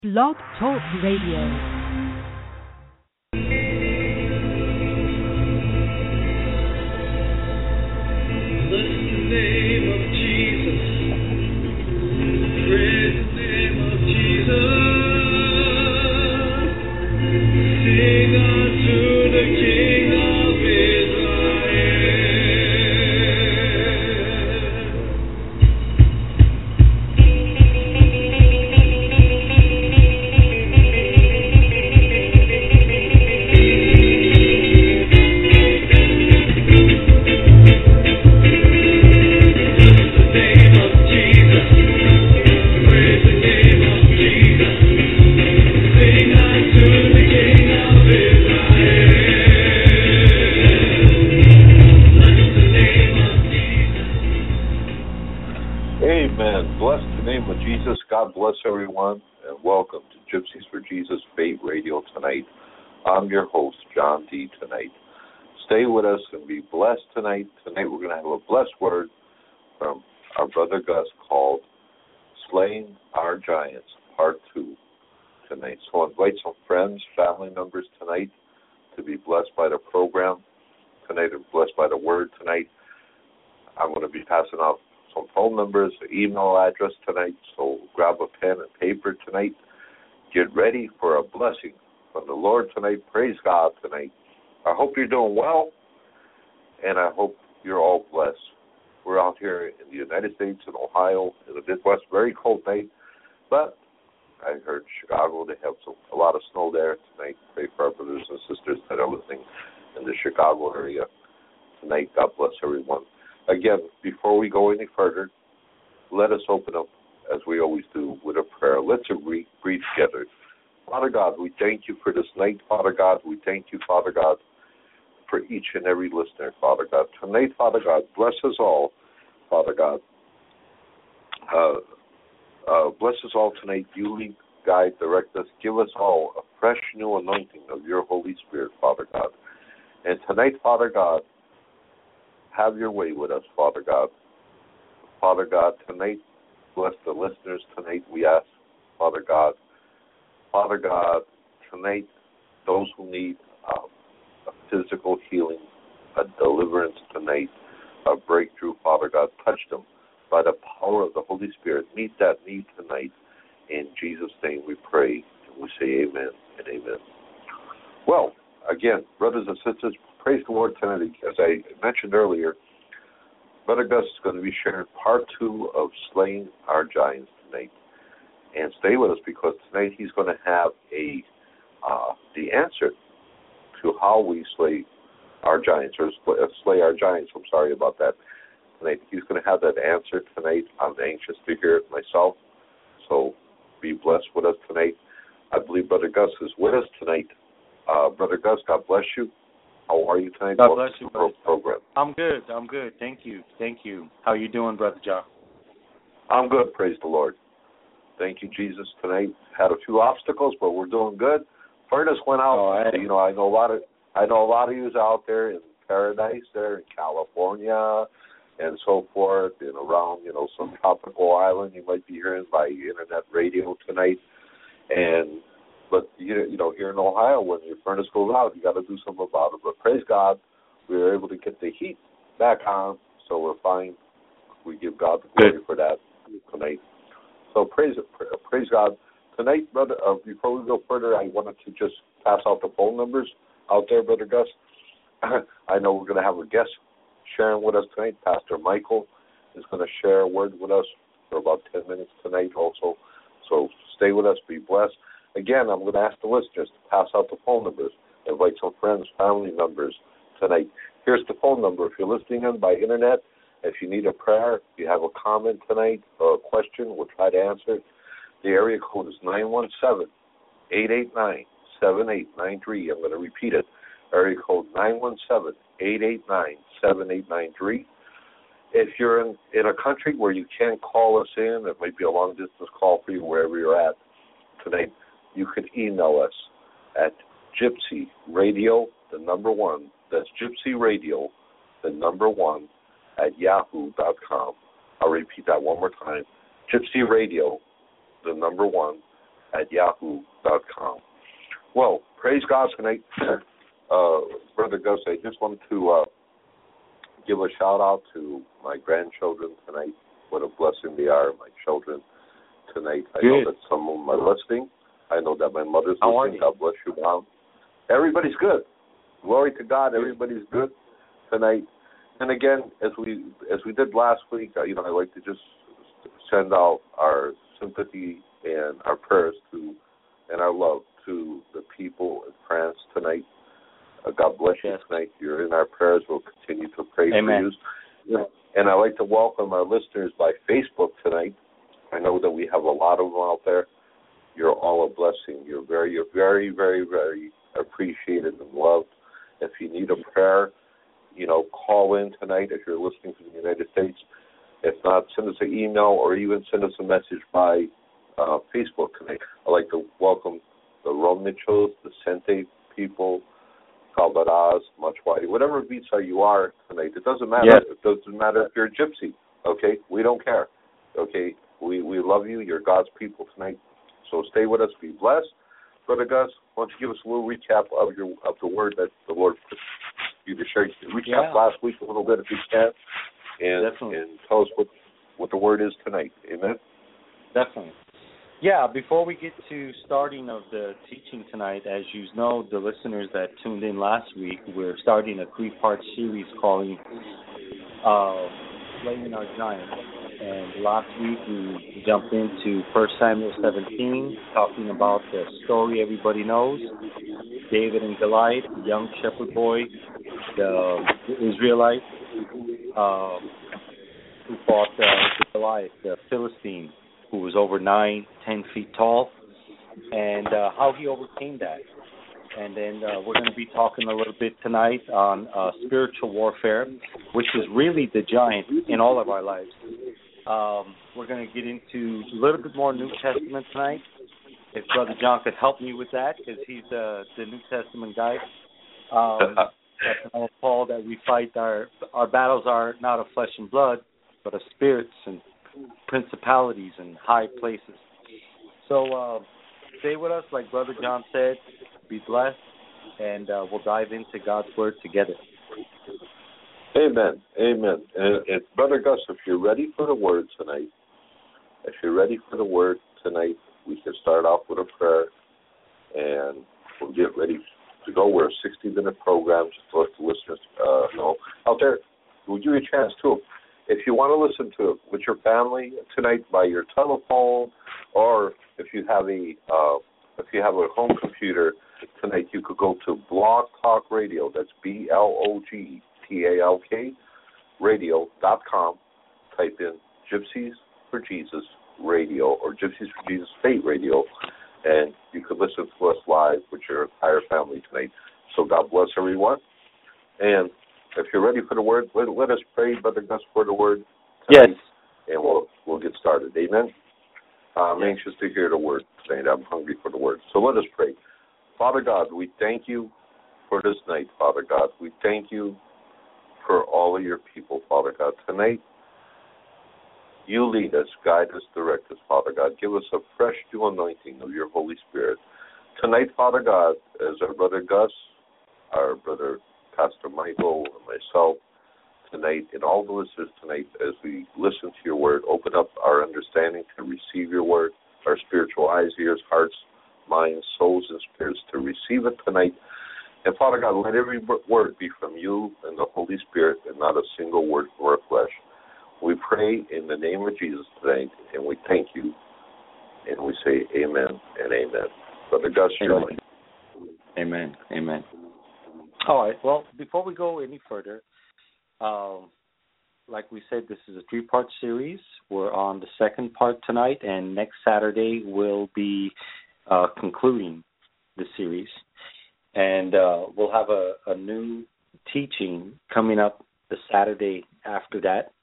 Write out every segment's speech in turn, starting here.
Blog Talk Radio. God bless everyone, and welcome to Gypsies for Jesus Faith Radio tonight. I'm your host, John D. tonight. Stay with us and be blessed tonight. Tonight we're going to have a blessed word from our brother Gus called Slaying Our Giants, Part 2 tonight. So invite some friends, family members tonight to be blessed by the program tonight and blessed by the word tonight. I'm going to be passing out some phone numbers, email address tonight, so grab a pen and paper tonight. Get ready for a blessing from the Lord tonight. Praise God tonight. I hope you're doing well, and I hope you're all blessed. We're out here in the United States, in Ohio, in the Midwest, very cold night, but I heard Chicago, they have a lot of snow there tonight. Pray for our brothers and sisters that are listening in the Chicago area tonight. God bless everyone. Again, before we go any further, let us open up, as we always do, with a prayer. Let's breathe together. Father God, we thank you for this night, Father God. We thank you, Father God, for each and every listener, Father God. Tonight, Father God, bless us all, Father God. Bless us all tonight. You lead, guide, direct us. Give us all a fresh new anointing of your Holy Spirit, Father God. And tonight, Father God, have your way with us, Father God. Father God, tonight, bless the listeners tonight, we ask, Father God. Father God, tonight, those who need a physical healing, a deliverance tonight, a breakthrough, Father God, touch them by the power of the Holy Spirit. Meet that need tonight. In Jesus' name we pray, and we say amen and amen. Well, again, brothers and sisters, praise the Lord tonight. As I mentioned earlier, Brother Gus is going to be sharing part 2 of Slaying Our Giants tonight. And stay with us, because tonight he's going to have the answer to how we slay our giants, or slay our giants. I'm sorry about that. Tonight he's going to have that answer tonight. I'm anxious to hear it myself. So be blessed with us tonight. I believe Brother Gus is with us tonight. Brother Gus, God bless you. How are you tonight? God bless you, brother. Program. I'm good. Thank you. How you doing, Brother John? I'm good, praise the Lord. Thank you, Jesus. Tonight had a few obstacles, but we're doing good. Furnace went out. Oh, I know a lot of you out there in paradise, there in California, and so forth, and around some tropical island. You might be hearing by internet radio tonight, But here in Ohio, when your furnace goes out, you got to do something about it. But praise God, we were able to get the heat back on, so we're fine. We give God the glory for that tonight. So praise God. Tonight, brother, before we go further, I wanted to just pass out the phone numbers out there, Brother Gus. I know we're going to have a guest sharing with us tonight. Pastor Michael is going to share a word with us for about 10 minutes tonight also. So stay with us, be blessed. Again, I'm going to ask the listeners to pass out the phone numbers. Invite some friends, family members tonight. Here's the phone number. If you're listening in by internet, if you need a prayer, if you have a comment tonight or a question, we'll try to answer it. The area code is 917-889-7893. I'm going to repeat it. Area code 917-889-7893. If you're in a country where you can't call us in, it might be a long-distance call for you wherever you're at tonight, you can email us at Gypsy Radio, the number 1. That's Gypsy Radio, the number 1, at yahoo.com. I'll repeat that one more time. Gypsy Radio, the number 1, yahoo.com. Well, praise God tonight. Brother Gus, I just wanted to give a shout-out to my grandchildren tonight. What a blessing they are, my children, tonight. I know that some of them are listening. I know that my mother's listening. God bless you, Mom. Everybody's good. Glory to God. Everybody's good tonight. And again, as we did last week, I'd like to just send out our sympathy and our prayers to, and our love to the people in France tonight. God bless you tonight. You're in our prayers. We'll continue to pray for you. And I'd like to welcome our listeners by Facebook tonight. I know that we have a lot of them out there. You're all a blessing. You're very, very, very appreciated and loved. If you need a prayer, call in tonight if you're listening from the United States. If not, send us an email or even send us a message by Facebook tonight. I'd like to welcome the Ron Mitchells, the Sente people, Calvadas, Machwadi, whatever Visa you are tonight. It doesn't matter. Yes. It doesn't matter if you're a gypsy. Okay? We don't care. Okay? We love you. You're God's people tonight. So stay with us. Be blessed. Brother Gus, why don't you give us a little recap of the word that the Lord put you to share? Recap last week a little bit if you can. And tell us what the word is tonight. Amen? Definitely. Yeah, before we get to starting of the teaching tonight, as you know, the listeners that tuned in last week, we're starting a 3-part series calling Slaying Our Giants. And last week we jumped into 1 Samuel 17, talking about the story everybody knows, David and Goliath, the young shepherd boy, the Israelite who fought Goliath, the Philistine, who was over 9-10 feet tall, and how he overcame that. And then we're going to be talking a little bit tonight on spiritual warfare, which is really the giant in all of our lives. We're going to get into a little bit more New Testament tonight. If Brother John could help me with that, because he's the New Testament guy. That's Paul, that we fight. Our battles are not of flesh and blood, but of spirits and principalities and high places. So stay with us, like Brother John said. Be blessed, and we'll dive into God's Word together. Amen. Amen. And Brother Gus, if you're ready for the Word tonight, we can start off with a prayer, and we'll get ready to go. We're a 60-minute program, just to let the listeners know. Out there, we'll give you a chance, too. If you want to listen to it with your family tonight by your telephone, or if you have a home computer tonight, you could go to Blog Talk Radio. That's BLOGTALK radio.com. Type in Gypsies for Jesus Radio or Gypsies for Jesus Faith Radio, and you could listen to us live with your entire family tonight. So God bless everyone. And if you're ready for the word, let us pray, Brother Gus, for the word tonight. Yes. And we'll get started. Amen. I'm anxious to hear the word tonight. I'm hungry for the word. So let us pray. Father God, we thank you for this night, Father God. We thank you for all of your people, Father God. Tonight, you lead us, guide us, direct us, Father God. Give us a fresh new anointing of your Holy Spirit. Tonight, Father God, as our Brother Gus, our Brother Pastor Michael, and myself, tonight, and all the listeners tonight, as we listen to your word, open up our understanding to receive your word, our spiritual eyes, ears, hearts, minds, souls, and spirits to receive it tonight. And Father God, let every word be from you and the Holy Spirit, and not a single word from our flesh. We pray in the name of Jesus tonight, and we thank you, and we say amen and amen. Brother Gus, amen. Amen. Amen. All right. Well, before we go any further, like we said, this is a 3-part series. We're on the second part tonight, and next Saturday we'll be concluding the series. And we'll have a new teaching coming up the Saturday after that.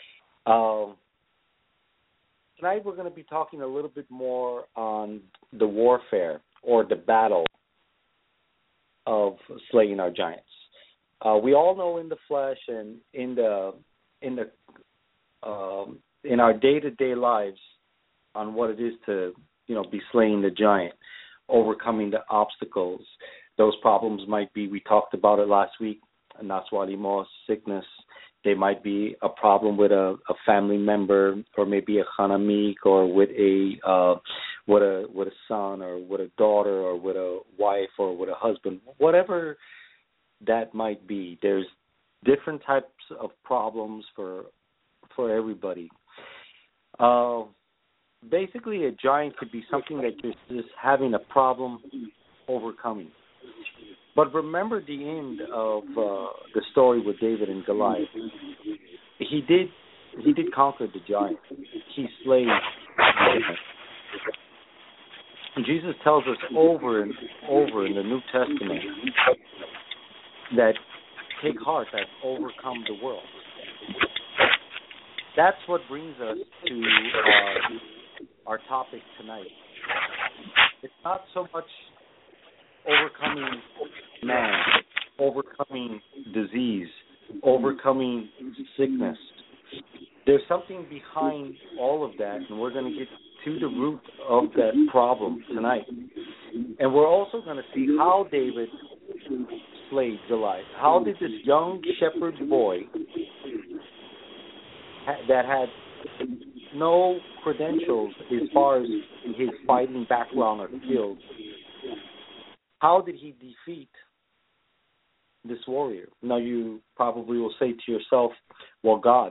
Tonight we're going to be talking a little bit more on the warfare or the battle of slaying our giants. We all know in the flesh and in our day-to-day lives on what it is to be slaying the giant, overcoming the obstacles. Those problems might be, we talked about it last week, Naswalimos, sickness. They might be a problem with a family member, or maybe a chanamik, or with a son, or with a daughter, or with a wife, or with a husband. Whatever that might be, there's different types of problems for everybody. Basically, a giant could be something that you're just having a problem overcoming. But remember the end of the story with David and Goliath. He did conquer the giant. He slayed the giant. Jesus tells us over and over in the New Testament that take heart, I've overcome the world. That's what brings us to our topic tonight. It's not so much overcoming man, overcoming disease, overcoming sickness. There's something behind all of that, and we're going to get to the root of that problem tonight. And we're also going to see how David slayed Goliath. How did this young shepherd boy that had no credentials as far as his fighting background or skills, how did he defeat this warrior? Now, you probably will say to yourself, well, God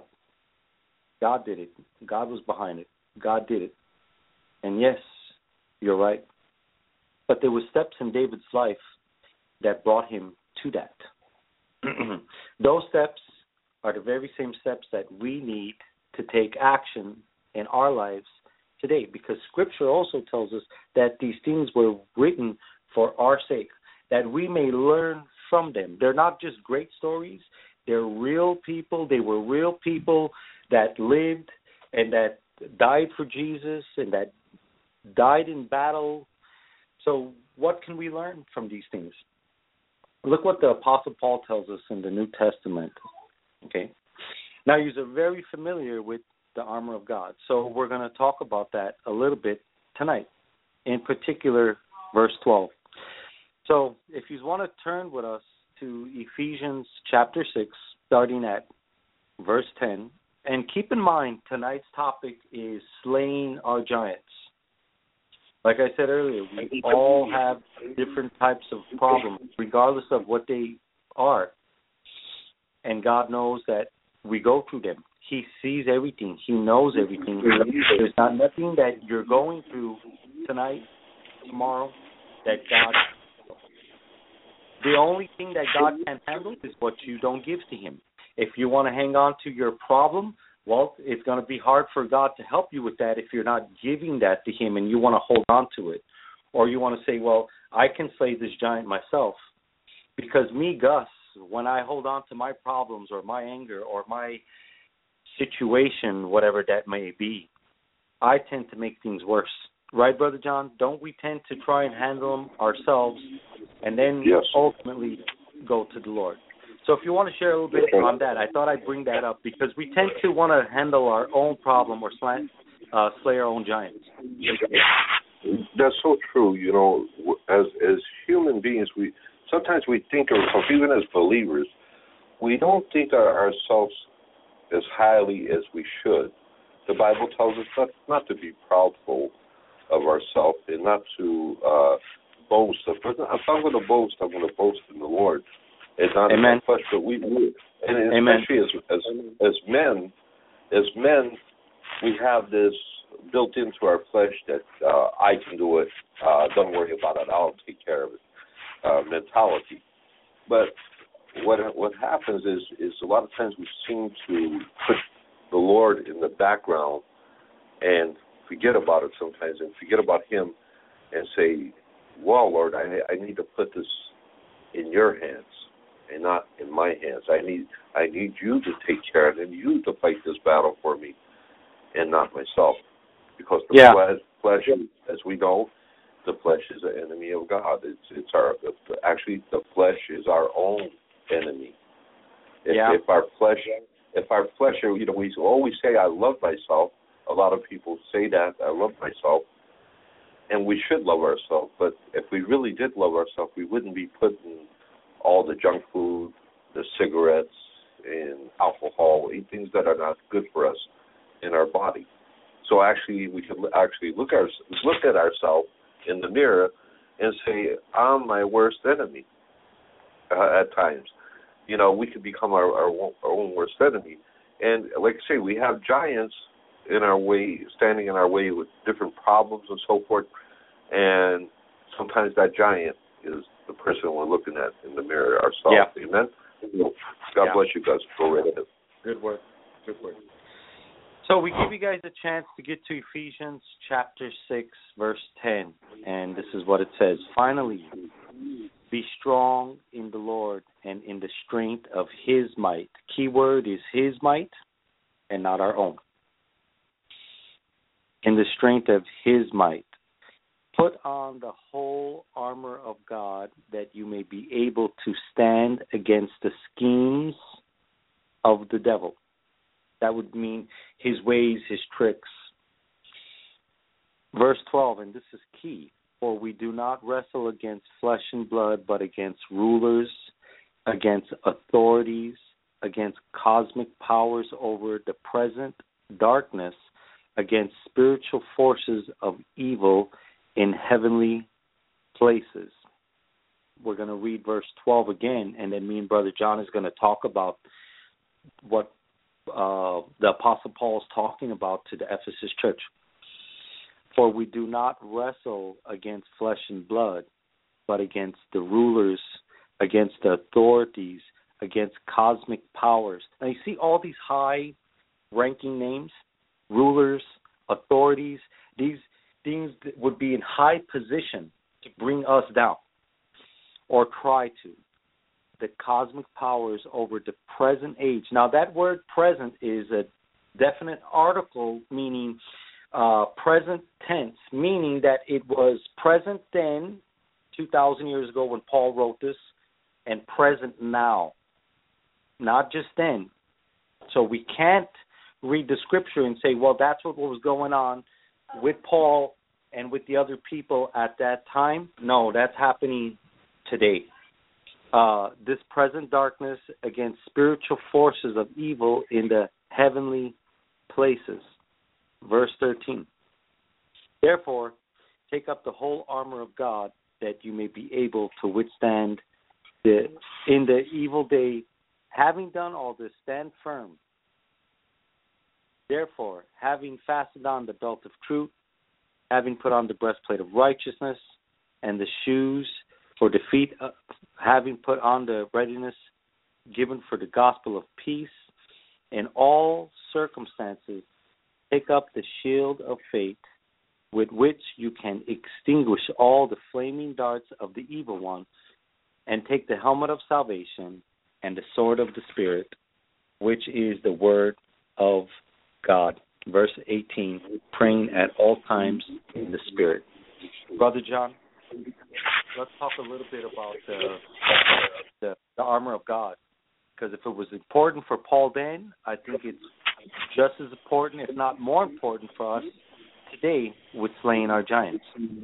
did it. God was behind it. God did it. And yes, you're right. But there were steps in David's life that brought him to that. Those steps are the very same steps that we need to take action in our lives today, because Scripture also tells us that these things were written for our sake, that we may learn from them. They're not just great stories. They're real people. They were real people that lived and that died for Jesus and that died in battle. So what can we learn from these things? Look what the Apostle Paul tells us in the New Testament. Okay. Now, you're very familiar with the armor of God, so we're going to talk about that a little bit tonight, in particular, verse 12. So if you want to turn with us to Ephesians chapter 6, starting at verse 10, and keep in mind tonight's topic is slaying our giants. Like I said earlier, we all have different types of problems, regardless of what they are. And God knows that we go through them. He sees everything. He knows everything. There's not nothing that you're going through tonight, tomorrow, that God... The only thing that God can handle is what you don't give to Him. If you want to hang on to your problem, well, it's going to be hard for God to help you with that if you're not giving that to Him and you want to hold on to it. Or you want to say, well, I can slay this giant myself. Because me, Gus, when I hold on to my problems or my anger or my situation, whatever that may be, I tend to make things worse. Right, Brother John? Don't we tend to try and handle them ourselves and then ultimately go to the Lord? So if you want to share a little bit on that, I thought I'd bring that up because we tend to want to handle our own problem or slay our own giants. That's so true. You know, as human beings, we sometimes think of ourselves, even as believers, we don't think of ourselves as highly as we should. The Bible tells us not to be proudful of ourselves and not to boast. I'm not going to boast. I'm going to boast in the Lord. It's not in my flesh, but we and especially as men, we have this built into our flesh that I can do it. Don't worry about it. I'll take care of it. Mentality. But what happens is a lot of times we seem to put the Lord in the background and forget about it sometimes and forget about Him and say, well, Lord, I need to put this in your hands and not in my hands. I need you to take care of it and you to fight this battle for me and not myself. Because the flesh, as we know, the flesh is an enemy of God. Actually the flesh is our own enemy. If our flesh, you know, we always say I love myself. A lot of people say that I love myself, and we should love ourselves. But if we really did love ourselves, we wouldn't be putting all the junk food, the cigarettes, and alcohol, and things that are not good for us in our body. So actually, we could actually look at ourselves in the mirror and say, I'm my worst enemy at times. You know, we could become our own worst enemy. And like I say, we have giants in our way, standing in our way with different problems and so forth. And sometimes that giant is the person we're looking at in the mirror ourselves. Yeah. Amen? God bless you guys. Go right ahead. Good work. Good work. So we give you guys a chance to get to Ephesians chapter 6, verse 10. And this is what it says. Finally, be strong in the Lord and in the strength of his might. Key word is his might and not our own. In the strength of his might. Put on the whole armor of God that you may be able to stand against the schemes of the devil. That would mean his ways, his tricks. Verse 12, and this is key. For we do not wrestle against flesh and blood, but against rulers, against authorities, against cosmic powers over the present darkness, against spiritual forces of evil in heavenly places. We're going to read verse 12 again, and then me and Brother John is going to talk about what the Apostle Paul is talking about to the Ephesus church. For we do not wrestle against flesh and blood, but against the rulers, against the authorities, against cosmic powers. Now you see all these high-ranking names, rulers, authorities, these things that would be in high position to bring us down or try to. The cosmic powers over the present age. Now that word present is a definite article, meaning present tense, meaning that it was present then, 2,000 years ago when Paul wrote this, and present now, not just then. So we can't read the scripture and say, well, that's what was going on with Paul and with the other people at that time. No, that's happening today. This present darkness against spiritual forces of evil in the heavenly places. Verse 13. Therefore, take up the whole armor of God that you may be able to withstand in the evil day. Having done all this, stand firm. Therefore, having fastened on the belt of truth, having put on the breastplate of righteousness, and the shoes for the feet, having put on the readiness given for the gospel of peace, in all circumstances, take up the shield of faith, with which you can extinguish all the flaming darts of the evil one, and take the helmet of salvation and the sword of the Spirit, which is the word of God. Verse 18, praying at all times in the Spirit. Brother John, let's talk a little bit about the armor of God. Because if it was important for Paul then, I think it's just as important, if not more important for us today with slaying our giants.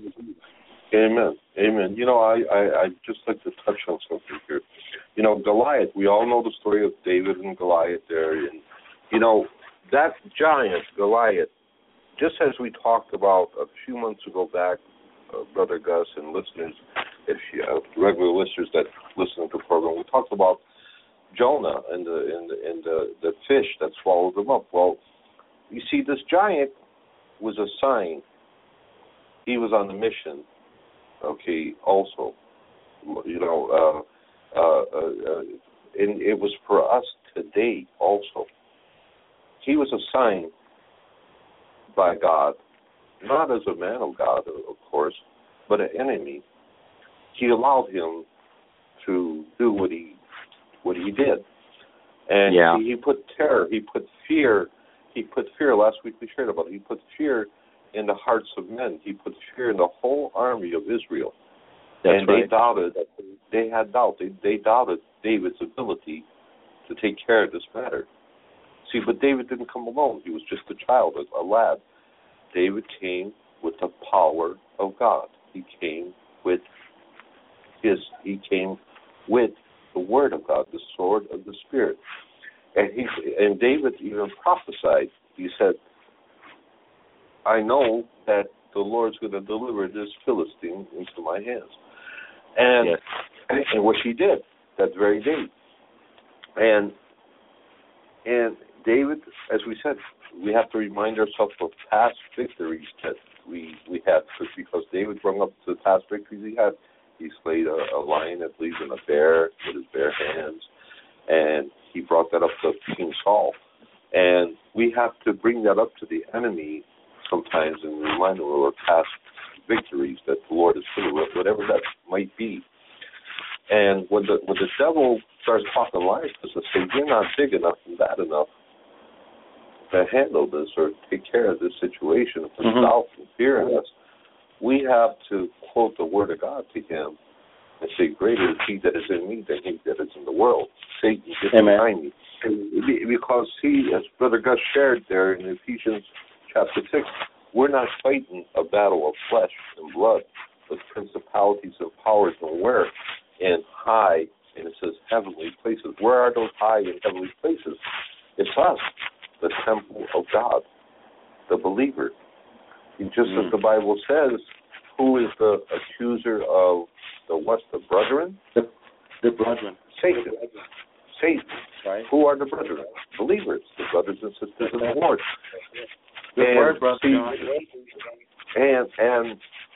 Amen. Amen. You know, I just like to touch on something here. You know, Goliath, we all know the story of David and Goliath there. And, you know, that giant, Goliath, just as we talked about a few months ago back, Brother Gus and listeners, if you regular listeners that listen to the program, we talked about Jonah and the fish that swallowed him up. Well, you see, this giant was a sign. He was on the mission. Okay, also, you know, and it was for us today also. He was a sign by God, not as a man of God, of course, but an enemy. He allowed him to do what he did. And he put terror, he put fear, last week we shared about it, he put fear in the hearts of men. He put fear in the whole army of Israel. That's right. They doubted, they had doubt. They doubted David's ability to take care of this matter. See, but David didn't come alone. He was just a child, a lad. David came with the power of God. He came with the Word of God, the sword of the Spirit. And David even prophesied. He said, I know that the Lord's going to deliver this Philistine into my hands. And, yes. And which he did that very day. And David, as we said, we have to remind ourselves of past victories that we had, because David brought up the past victories he had. He slayed a lion, I believe, and a bear with his bare hands, and he brought that up to King Saul. And we have to bring that up to the enemy sometimes and remind them of our past victories that the Lord is true, whatever that might be. And when the devil starts talking lies to us, say, you're not big enough and bad enough to handle this or take care of this situation, for doubt and fear in us, we have to quote the Word of God to him and say, greater is he that is in me than he that is in the world. Satan, get behind me. Because as Brother Gus shared there in Ephesians chapter 6, we're not fighting a battle of flesh and blood, but principalities and powers, and where? In high, and it says heavenly places. Where are those high and heavenly places? It's us, the temple of God, the believer. And just as the Bible says, who is the accuser of the brethren? The brethren. Satan. Right. Who are the brethren? Believers, the brothers and sisters in the Lord. Good word, Brother John. And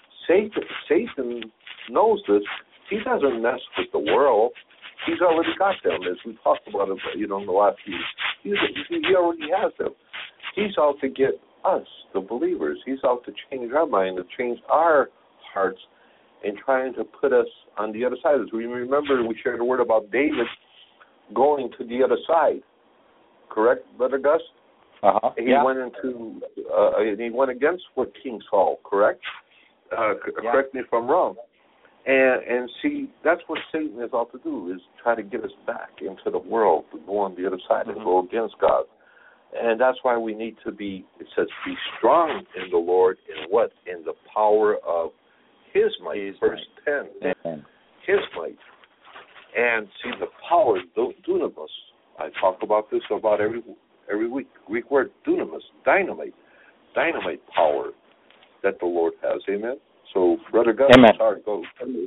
Satan knows this. He doesn't mess with the world. He's already got them, as we talked about it, in the last few weeks. He already has them. He's out to get us, the believers. He's out to change our mind, to change our hearts, and trying to put us on the other side. As we remember, we shared a word about David going to the other side. Correct, Brother Gus? He went into, and he went against what King Saul. Correct? Correct me if I'm wrong. And see, that's what Satan is out to do, is try to get us back into the world, to go on the other side and go against God. And that's why we need to be, it says, be strong in the Lord, in what? In the power of his might. Verse 10. Amen. His might. And see, the power, dunamis. I talk about this about every week. Greek word, dunamis, dynamite power that the Lord has. Amen? So, Brother Gus, sorry, go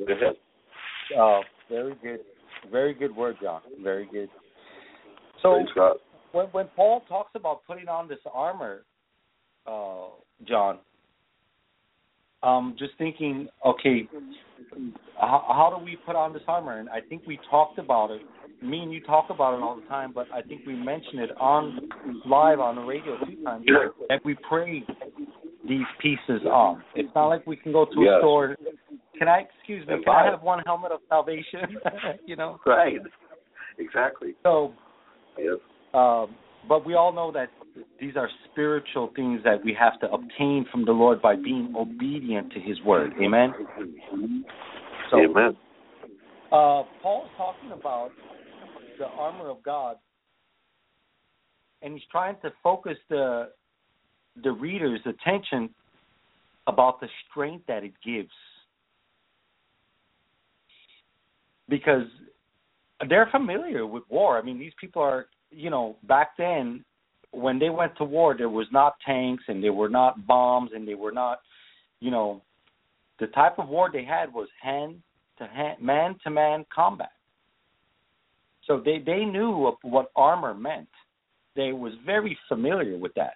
ahead. Very good. Very good word, John. Very good. So, praise God. When Paul talks about putting on this armor, John, just thinking, okay, how do we put on this armor? And I think we talked about it. Me and you talk about it all the time, but I think we mentioned it live on the radio 2 times, that we pray these pieces on. It's not like we can go to a store. Can I have one helmet of salvation? Right. Exactly. So, yes. But we all know that these are spiritual things that we have to obtain from the Lord by being obedient to his word. Amen? So, amen. Paul's talking about the armor of God, and he's trying to focus the reader's attention about the strength that it gives. Because they're familiar with war. I mean, these people are, back then, when they went to war, there was not tanks and there were not bombs and they were not, the type of war they had was hand-to-hand, man-to-man combat. So they knew what armor meant. They was very familiar with that.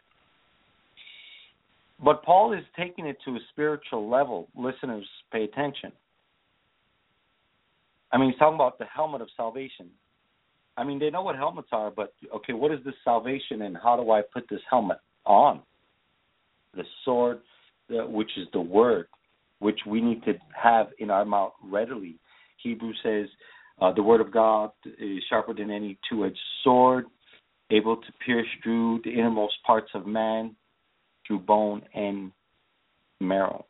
But Paul is taking it to a spiritual level. Listeners, pay attention. I mean, he's talking about the helmet of salvation. I mean, they know what helmets are, but, okay, what is this salvation and how do I put this helmet on? The sword, which is the word, which we need to have in our mouth readily. Hebrews says the word of God is sharper than any two-edged sword, able to pierce through the innermost parts of man, through bone and marrow.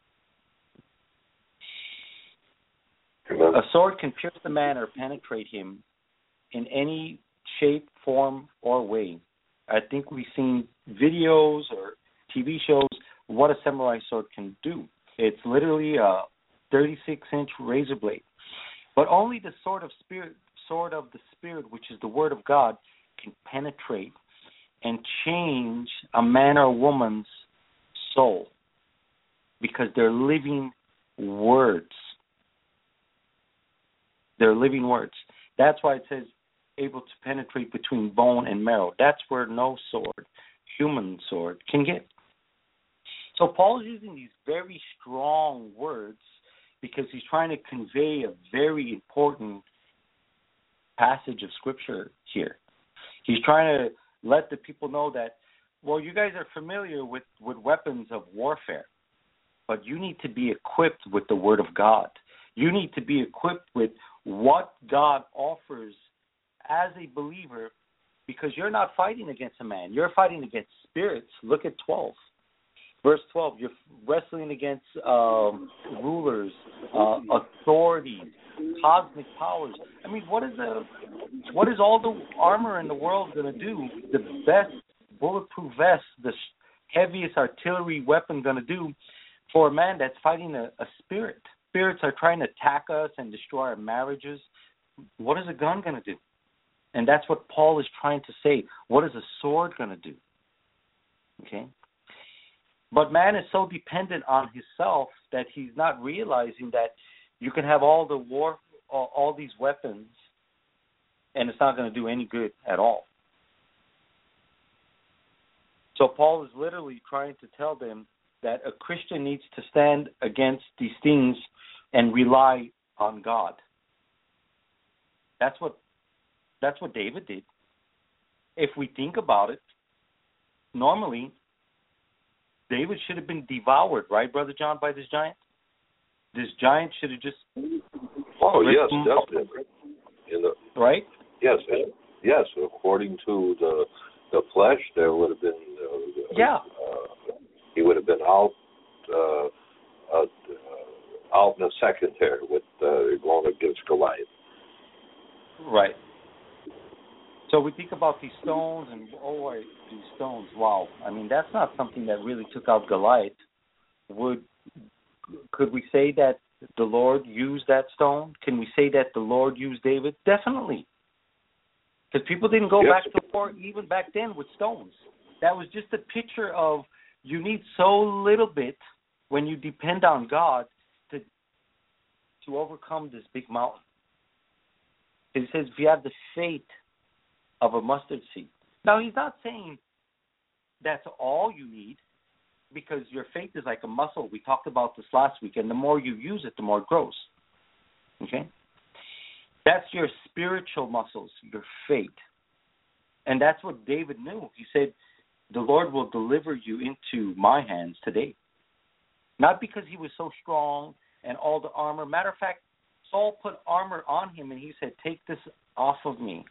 A sword can pierce the man or penetrate him in any shape, form, or way. I think we've seen videos or TV shows what a samurai sword can do. It's literally a 36-inch razor blade. But only the sword of the Spirit, which is the Word of God, can penetrate and change a man or woman's soul, because they're living words. They're living words. That's why it says able to penetrate between bone and marrow. That's where no sword, human sword, can get. So Paul is using these very strong words because he's trying to convey a very important passage of Scripture here. He's trying to let the people know that, well, you guys are familiar with weapons of warfare, but you need to be equipped with the Word of God. You need to be equipped with what God offers as a believer, because you're not fighting against a man. You're fighting against spirits. Look at 12. Verse 12, you're wrestling against rulers, authorities, cosmic powers. I mean, what is all the armor in the world going to do? The best bulletproof vest, the heaviest artillery weapon going to do for a man that's fighting a spirit? Spirits are trying to attack us and destroy our marriages. What is a gun going to do? And that's what Paul is trying to say. What is a sword going to do? Okay? But man is so dependent on himself that he's not realizing that you can have all these weapons, and it's not going to do any good at all. So Paul is literally trying to tell them that a Christian needs to stand against these things and rely on God. That's what David did. If we think about it, normally David should have been devoured, right, Brother John, by this giant? This giant should have just... Oh, yes, definitely. Right? Yes, according to the flesh, there would have been... he would have been out in a second there with going against Goliath. Right. So we think about these stones and, these stones, wow. I mean, that's not something that really took out Goliath. Could we say that the Lord used that stone? Can we say that the Lord used David? Definitely. Because people didn't go back to war even back then with stones. That was just a picture of you need so little bit when you depend on God to overcome this big mountain. It says if you have the faith of a mustard seed. Now, he's not saying that's all you need, because your faith is like a muscle. We talked about this last week, and the more you use it, the more it grows. Okay? That's your spiritual muscles, your faith. And that's what David knew. He said, the Lord will deliver you into my hands today. Not because he was so strong and all the armor. Matter of fact, Saul put armor on him, and he said, take this off of me.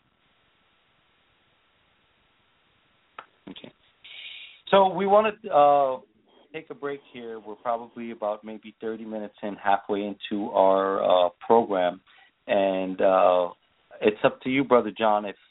Okay. So we want to take a break here. We're probably about maybe 30 minutes in, halfway into our program. And it's up to you, Brother John, if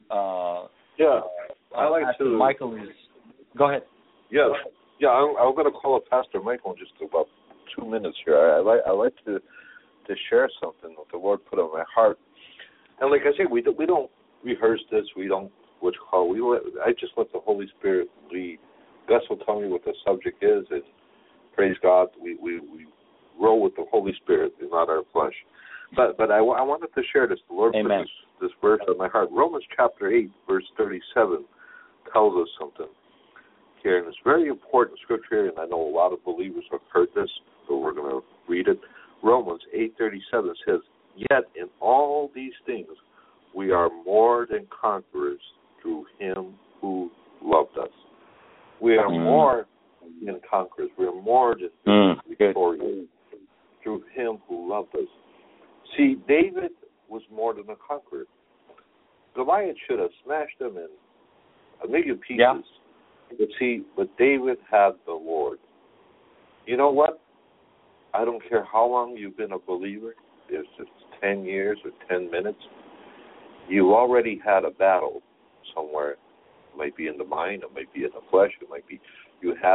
I like Pastor to... Michael is... Go ahead. I'm going to call up Pastor Michael in just about 2 minutes here. I like to share something that the Lord put on my heart. And like I say, we don't rehearse this. We don't I just let the Holy Spirit lead. Gus will tell me what the subject is, and praise God, we roll with the Holy Spirit and not our flesh. But I wanted to share this. The Lord Amen. put this verse on my heart. Romans chapter 8, verse 37 tells us something here, and it's very important scripture, and I know a lot of believers have heard this, but we're going to read it. Romans 8:37 says, yet in all these things we are more than conquerors through him who loved us. We are more than conquerors. We are more than victorious through him who loved us. See, David was more than a conqueror. Goliath should have smashed him in a million pieces. Yeah. But David had the Lord. You know what? I don't care how long you've been a believer, if it's 10 years or 10 minutes, you already had a battle somewhere. It might be in the mind, it might be in the flesh, it might be you had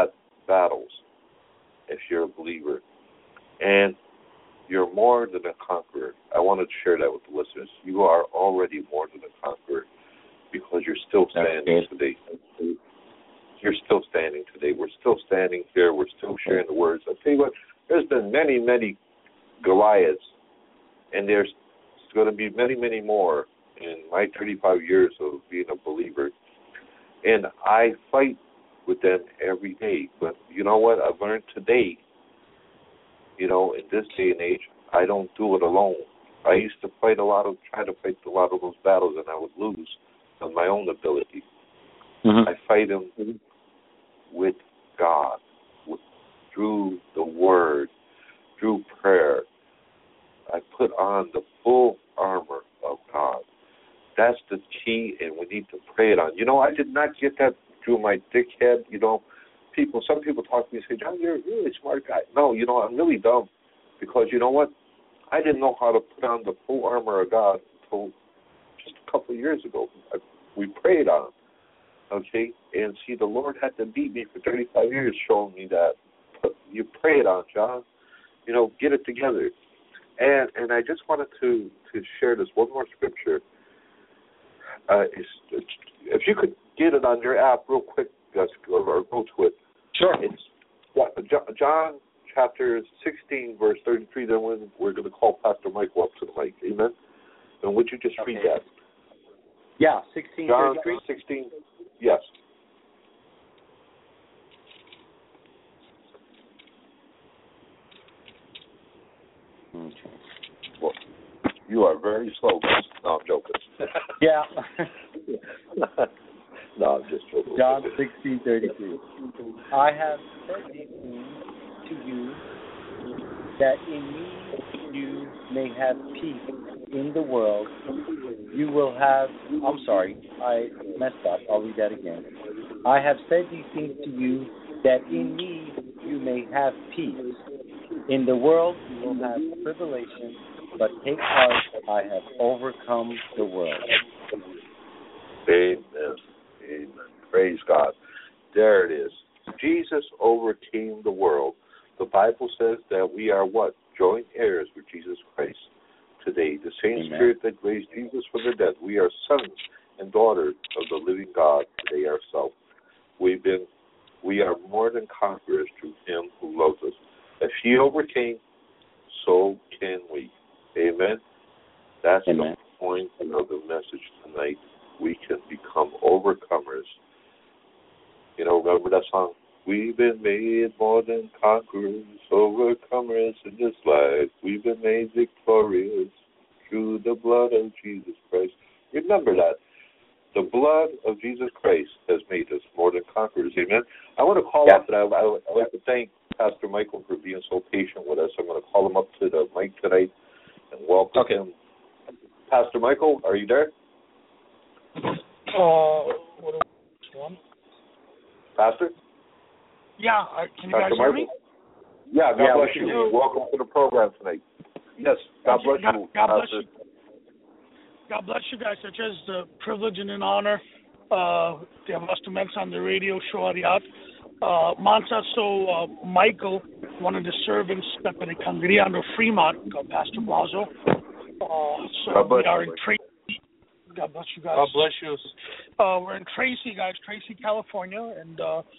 battles if you're a believer. And you're more than a conqueror. I wanted to share that with the listeners. You are already more than a conqueror because you're still standing today. You're still standing today. We're still standing here. We're still sharing the words. I'll tell you what, there's been many, many Goliaths, and there's going to be many, many more in my 35 years of being a believer. And I fight with them every day. But you know what? I've learned today, in this day and age, I don't do it alone. I used to try to fight a lot of those battles, and I would lose on my own ability. Mm-hmm. I fight them with God, through the Word, through prayer. I put on the full armor of God. That's the key, and we need to pray it on. I did not get that through my thick head. Some people talk to me and say, John, you're a really smart guy. No, I'm really dumb because you know what? I didn't know how to put on the full armor of God until just a couple of years ago. We prayed on it, okay? And see, the Lord had to beat me for 35 years showing me that. You pray it on, John. Get it together. And I just wanted to share this one more scripture. If you could get it on your app real quick, or go to it. Sure. It's John chapter 16, verse 33. Then we're going to call Pastor Michael up to the mic. Amen? And would you just read that? Yeah, 16:33. John 16, yes. Okay. Well, you are very slow. No, I'm joking. Yeah. No, I'm just joking. John 16:33. I have said these things to you that in me you may have peace in the world. You will have, I'm sorry, I messed up. I'll read that again. I have said these things to you that in me you may have peace. In the world you will have tribulation, but take heart, I have overcome the world. Amen. Amen. Praise God. There it is. Jesus overcame the world. The Bible says that we are what? Joint heirs with Jesus Christ today. The same Amen. Spirit that raised Jesus from the dead. We are sons and daughters of the living God today ourselves. We are more than conquerors through Him who loves us. If He overcame, so can we. Amen. That's Amen. the point of the message tonight. We can become overcomers. Remember that song? We've been made more than conquerors, overcomers in this life. We've been made victorious through the blood of Jesus Christ. Remember that. The blood of Jesus Christ has made us more than conquerors. Amen. I want to call up, and I would like to thank Pastor Michael for being so patient with us. I'm going to call him up to the mic tonight and welcome him. Pastor Michael, are you there? One. Pastor? Yeah, can you Pastor guys hear Michael? me? Yeah, God bless you. Welcome to the program tonight. Yes, God bless you, Pastor. God bless you guys. It's just a privilege and an honor. Det måste on the radio show Ariat. Michael, one of the servants that they congregate under Fremont, Pastor Blazo. We are in Tracy. God bless you guys. God bless you. We're in Tracy, guys, Tracy, California, and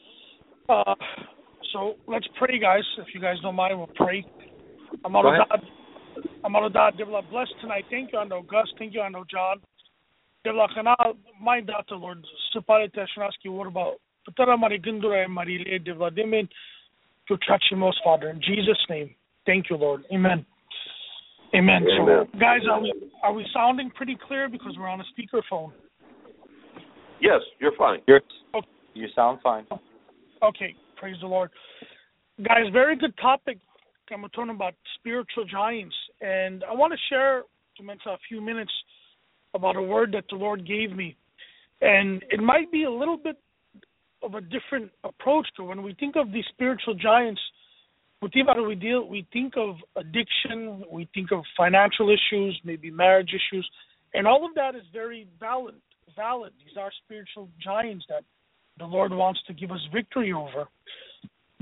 so let's pray, guys. If you guys don't mind, we'll pray. I'm out of God. Devil bless tonight. Thank you, I know Gus. Thank you, I know John. Devil canal, my daughter, Lord. Supale Tashnaski, what about? Patara Marigundura and Marile Devla Dimin to touch him most, Father. In Jesus' name. Thank you, Lord. Amen. Amen. Amen. So, guys, are we sounding pretty clear because we're on a speakerphone? Yes, you're fine. You sound fine. Okay, praise the Lord. Guys, very good topic. I'm talking about spiritual giants. And I want to share a few minutes about a word that the Lord gave me. And it might be a little bit of a different approach to when we think of these spiritual giants. We think of addiction, we think of financial issues, maybe marriage issues, and all of that is very valid. These are spiritual giants that the Lord wants to give us victory over.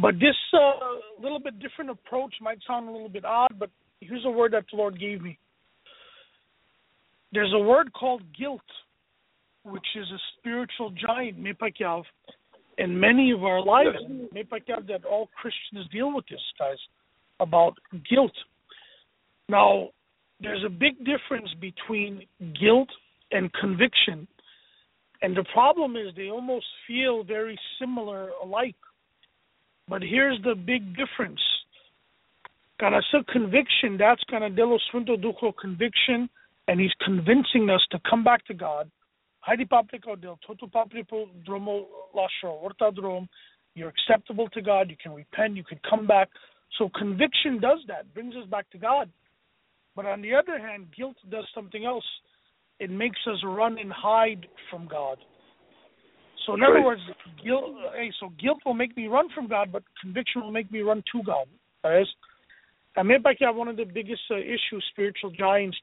But this little bit different approach might sound a little bit odd, but here's a word that the Lord gave me. There's a word called guilt, which is a spiritual giant, mepakav, in many of our lives. Mepakav, that all Christians deal with this, guys, about guilt. Now, there's a big difference between guilt and conviction. And the problem is they almost feel very similar alike. But here's the big difference. Kana sa conviction, that's kana delo swinto duko conviction, and he's convincing us to come back to God. Heidi papriko del totu papriko dromo lasho orta drom. You're acceptable to God. You can repent. You can come back. So conviction does that, brings us back to God. But on the other hand, guilt does something else. It makes us run and hide from God. So in other words, guilt will make me run from God, but conviction will make me run to God. Right? I mean, one of the biggest issues spiritual giants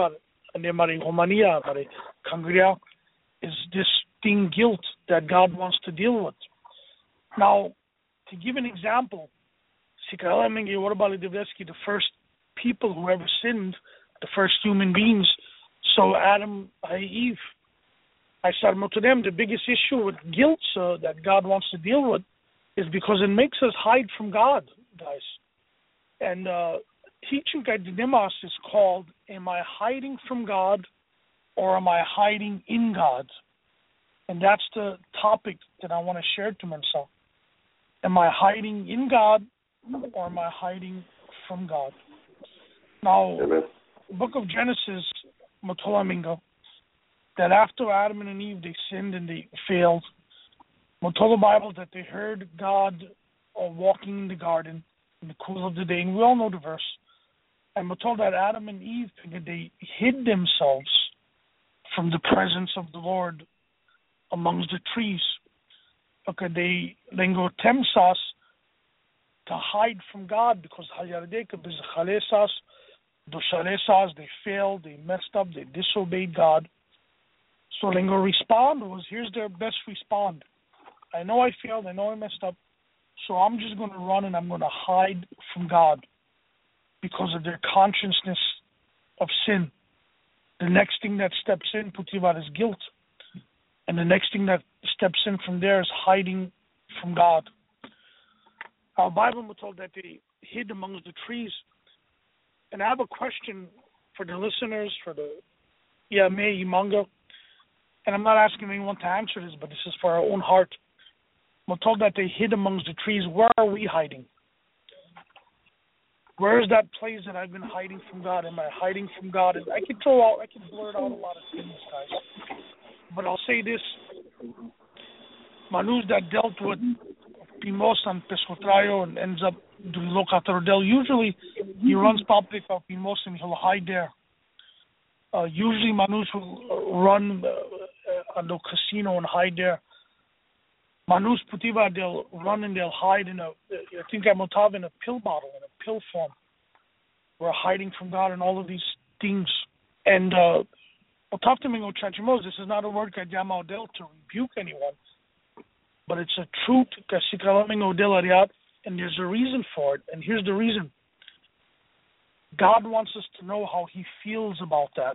is this thing, guilt, that God wants to deal with. Now, to give an example, the first people who ever sinned, the first human beings, so Adam and Eve, I said to them, the biggest issue with guilt that God wants to deal with is because it makes us hide from God, guys. And teaching Didymus is called, am I hiding from God or am I hiding in God? And that's the topic that I want to share to myself. Am I hiding in God or am I hiding from God? Now, Book of Genesis, Motolamingo, that after Adam and Eve, they sinned and they failed. Motola Bible, that they heard God walking in the garden in the cool of the day. And we all know the verse. And we're told that Adam and Eve, they hid themselves from the presence of the Lord amongst the trees. Okay, they go temsas to hide from God because they failed, they messed up, they disobeyed God. So then go respond was, here's their best respond. I know I failed, I know I messed up, so I'm just going to run and I'm going to hide from God because of their consciousness of sin. The next thing that steps in, Putivat, is guilt. And the next thing that steps in from there is hiding from God. Our Bible was told that they hid amongst the trees. And I have a question for the listeners, for the Yame Imanga. And I'm not asking anyone to answer this, but this is for our own heart. We're told that they hid amongst the trees. Where are we hiding? Where is that place that I've been hiding from God? Am I hiding from God? And I can blurt out a lot of things, guys. But I'll say this. Manus that dealt with Pimos and Pescotrayo and ends up doing Locatordel, usually he runs public of Pimos and he'll hide there. Usually Manus will run on the casino and hide there. Manus Putiva, they'll run and they'll hide in I think I'm in a pill bottle, in a pill form. We're hiding from God and all of these things. And this is not a word to rebuke anyone, but it's a truth, and there's a reason for it. And here's the reason. God wants us to know how he feels about that.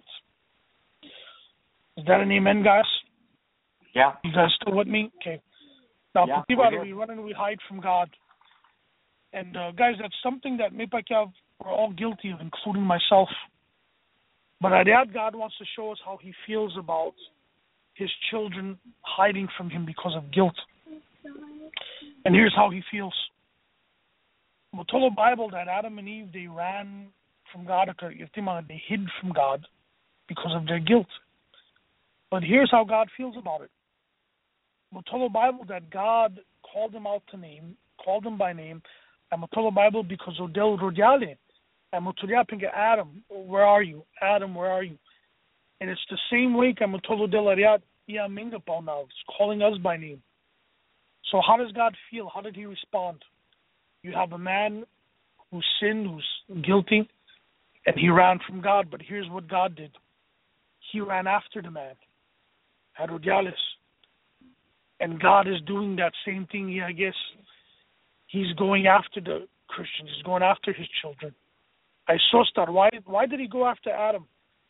Is that an amen, guys? Yeah. You guys still with me? Okay. Now, yeah, we run and we hide from God. And guys, that's something that we're all guilty of, including myself. But God wants to show us how he feels about his children hiding from him because of guilt. And here's how he feels. We're told in the Bible that Adam and Eve, they ran from God, they hid from God because of their guilt. But here's how God feels about it. We're told in the Bible that God called them out to name, called them by name, and we're told in the Bible because Odel Rodiale, and we're told Adam, where are you? Adam, where are you? And it's the same way Odel Ariat now. It's calling us by name. So how does God feel? How did he respond? You have a man who sinned, who's guilty, and he ran from God. But here's what God did. He ran after the man, Herodialis. And God is doing that same thing, I guess. he's going after the Christians. He's going after his children. I saw that. Why did he go after Adam?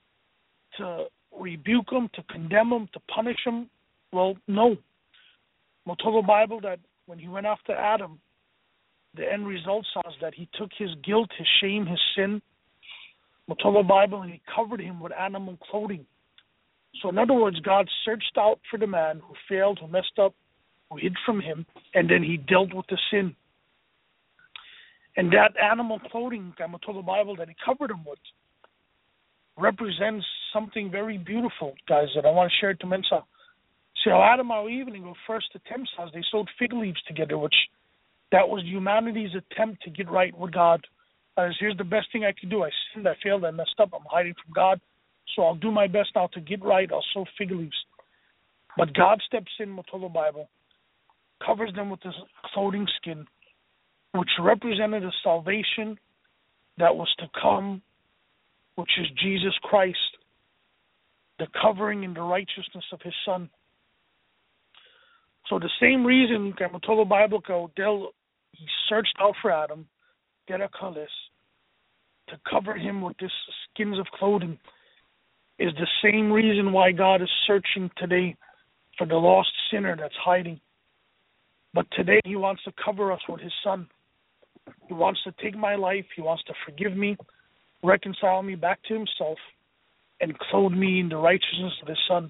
To rebuke him, to condemn him, to punish him? Well, no. We'll tell the Bible that when he went after Adam, the end result was that he took his guilt, his shame, his sin. We'll tell the Bible, and he covered him with animal clothing. So in other words, God searched out for the man who failed, who messed up, who hid from him, and then he dealt with the sin. And that animal clothing, I'm told the Bible, that he covered him with represents something very beautiful, guys, that I want to share to Mensa. See how Adam and Eve, when first attempts, as they sewed fig leaves together, which that was humanity's attempt to get right with God. As here's the best thing I can do. I sinned, I failed, I messed up, I'm hiding from God. So I'll do my best now to get right. I'll sew fig leaves. But God steps in with the Bible, covers them with this clothing skin, which represented a salvation that was to come, which is Jesus Christ, the covering and the righteousness of his Son. So the same reason, the Bible, he searched out for Adam, to cover him with this skins of clothing, is the same reason why God is searching today for the lost sinner that's hiding. But today he wants to cover us with his Son. He wants to take my life. He wants to forgive me, reconcile me back to himself, and clothe me in the righteousness of his Son.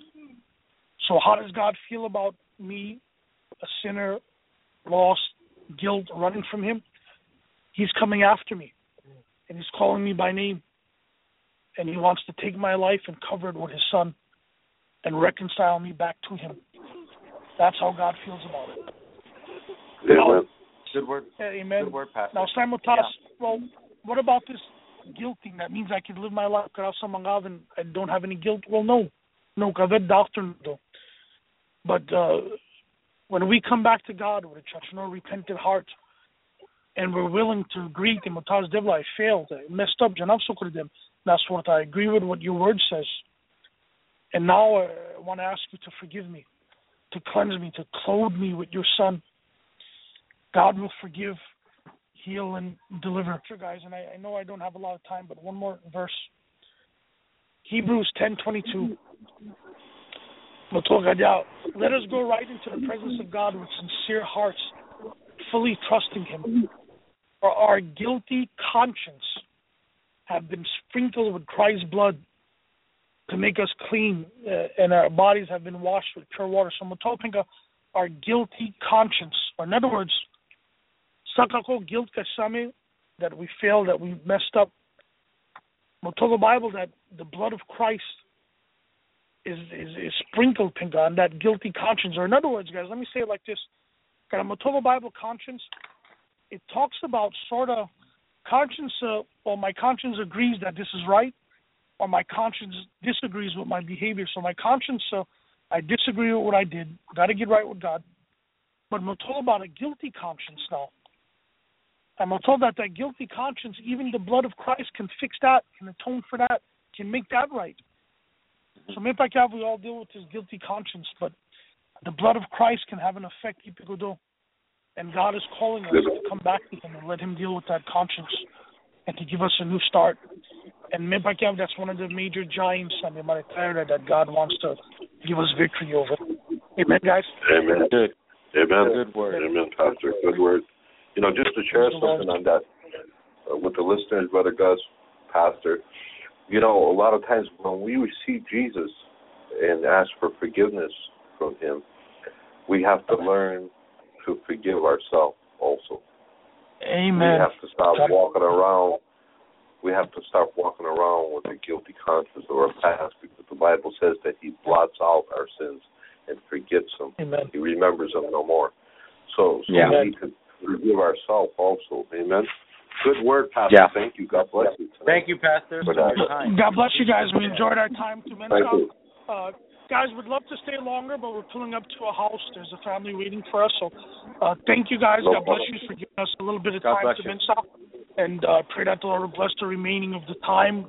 So how does God feel about me, a sinner, lost, guilt, running from him? He's coming after me, and he's calling me by name. And he wants to take my life and cover it with his Son and reconcile me back to him. That's how God feels about it. Amen. Good word. Amen. Good word, Pastor. Now, Simultas, well, what about this guilt thing? That means I can live my life and I don't have any guilt? Well, no. No, doctrine, though. But when we come back to God with a repentant heart, and we're willing to agree, I failed, I messed up, that's what I agree with what your word says. And now I want to ask you to forgive me, to cleanse me, to clothe me with your Son. God will forgive, heal, and deliver. Sure, guys, and I know I don't have a lot of time, but one more verse. Hebrews 10:22. Let us go right into the presence of God with sincere hearts, fully trusting him. For our guilty conscience have been sprinkled with Christ's blood to make us clean, and our bodies have been washed with pure water. So we're talking about our guilty conscience, or in other words, guilt that we failed, that we messed up. We'll tell the Bible that the blood of Christ is sprinkled on that guilty conscience. Or in other words, guys, let me say it like this. The Bible conscience, it talks about sort of conscience, my conscience agrees that this is right, or my conscience disagrees with my behavior. So my conscience, I disagree with what I did, got to get right with God. But I'm told about a guilty conscience now. I'm told that guilty conscience, even the blood of Christ can fix that, can atone for that, can make that right. So maybe we all deal with this guilty conscience, but the blood of Christ can have an effect, and God is calling us to come back to him and let him deal with that conscience and to give us a new start. And maybe that's one of the major giants that God wants to give us victory over. Amen, guys. Amen. Good. Amen. Good word. Amen, Pastor. Good word. Just to share something on that with the listeners, Brother Gus, Pastor, a lot of times when we receive Jesus and ask for forgiveness from him, we have to learn to forgive ourselves also. Amen. We have to stop walking around. We have to stop walking around with a guilty conscience of our past, because the Bible says that he blots out our sins and forgets them. Amen. He remembers them no more. So we need to forgive ourselves also. Amen. Good word, Pastor. Yeah. Thank you. God bless you tonight. Thank you, Pastor, for your time. God bless you guys. We enjoyed our time. Thank you. Guys, we'd love to stay longer, but we're pulling up to a house. There's a family waiting for us. So thank you, guys. God bless you for giving us a little bit of time to Mensa. And pray that the Lord will bless the remaining of the time.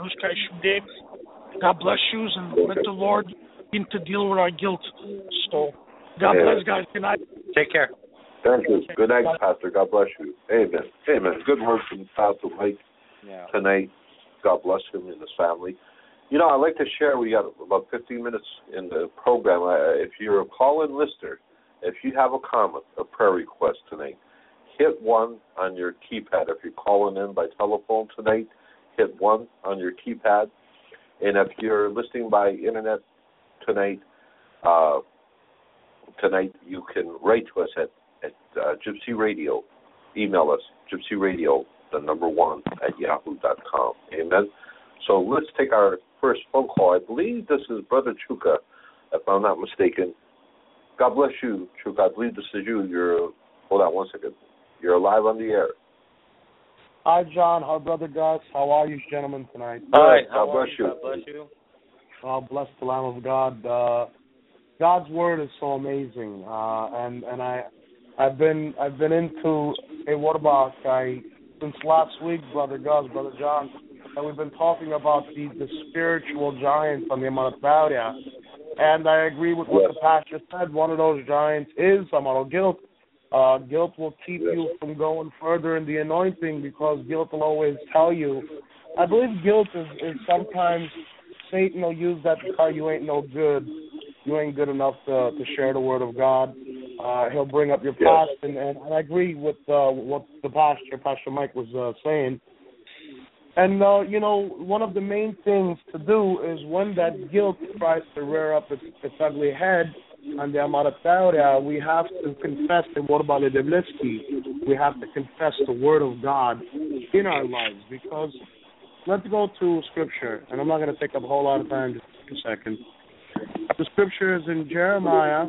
God bless you, and let the Lord begin to deal with our guilt. So God bless, guys. Good night. Take care. Thank you. Good night, Pastor. God bless you. Amen. Amen. Good word from Pastor Mike tonight. God bless him and his family. You know, I'd like to share, we got about 15 minutes in the program. If you're a call-in listener, if you have a comment, a prayer request tonight, hit 1 on your keypad. If you're calling in by telephone tonight, hit 1 on your keypad. And if you're listening by internet tonight, you can write to us at Gypsy Radio. Email us, gypsyradio1@yahoo.com. Amen. So let's take our first phone call. I believe this is Brother Chuka, if I'm not mistaken. God bless you, Chuka. I believe this is you. Hold on one second. You're live on the air. Hi, John. Hi, Brother Gus. How are you, gentlemen, tonight? Hi. God bless you. God bless you. Bless the Lamb of God. God's word is so amazing, and I've been into a word about since last week, Brother Gus, Brother John, and we've been talking about the spiritual giants on the Amarataria, and I agree with what the pastor said. One of those giants is guilt. Guilt will keep you from going further in the anointing because guilt will always tell you. I believe guilt is sometimes Satan will use that to tell you ain't no good. You ain't good enough to share the word of God. He'll bring up your past, and I agree with what the Pastor Mike was saying. And, one of the main things to do is when that guilt tries to rear up its ugly head on the Amarataria, we have to confess the word about the Devlitsky. We have to confess the word of God in our lives because let's go to Scripture, and I'm not going to take up a whole lot of time, just a second. The Scripture is in Jeremiah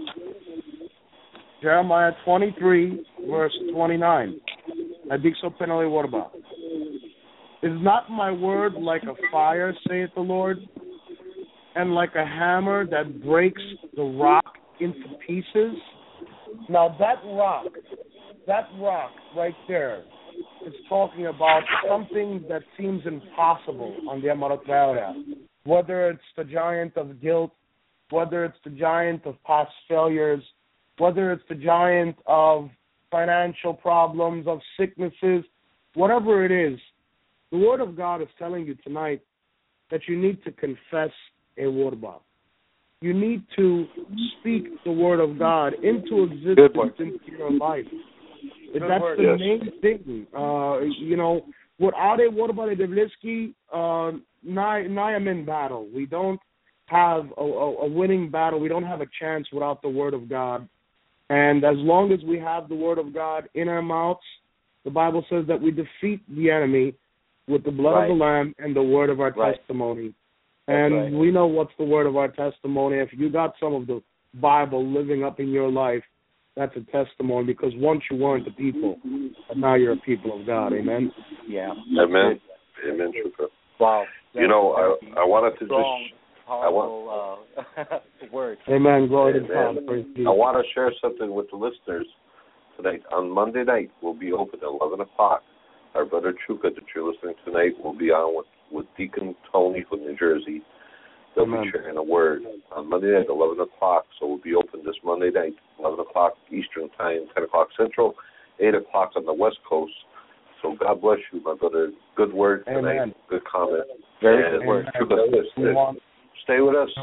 23, verse 29. Adixo penale what about? Is not my word like a fire, saith the Lord, and like a hammer that breaks the rock into pieces? Now that rock right there is talking about something that seems impossible on the Amarataria. Whether it's the giant of guilt, whether it's the giant of past failures, whether it's the giant of financial problems, of sicknesses, whatever it is, the Word of God is telling you tonight that you need to confess a word about. You need to speak the Word of God into existence, into your life. That's the main thing. Without a word about a Devlitsky, now I'm in battle. We don't have a winning battle. We don't have a chance without the Word of God. And as long as we have the Word of God in our mouths, the Bible says that we defeat the enemy with the blood of the Lamb and the word of our testimony. And we know what's the word of our testimony. If you got some of the Bible living up in your life, that's a testimony because once you weren't the people, but now you're a people of God. Amen? Yeah. Amen. Amen, Chuka. Wow. I wanted to powerful word. Amen. Glory to God. I want to share something with the listeners tonight. On Monday night, we'll be open at 11 o'clock. Our brother Chuka that you're listening tonight will be on with Deacon Tony from New Jersey. They'll be sharing a word on Monday night at 11 o'clock. So we'll be open this Monday night, 11 o'clock Eastern Time, 10 o'clock Central, 8 o'clock on the West Coast. So God bless you, my brother. Good word tonight. Amen. Good comment. Very good word. Chuka, stay with us.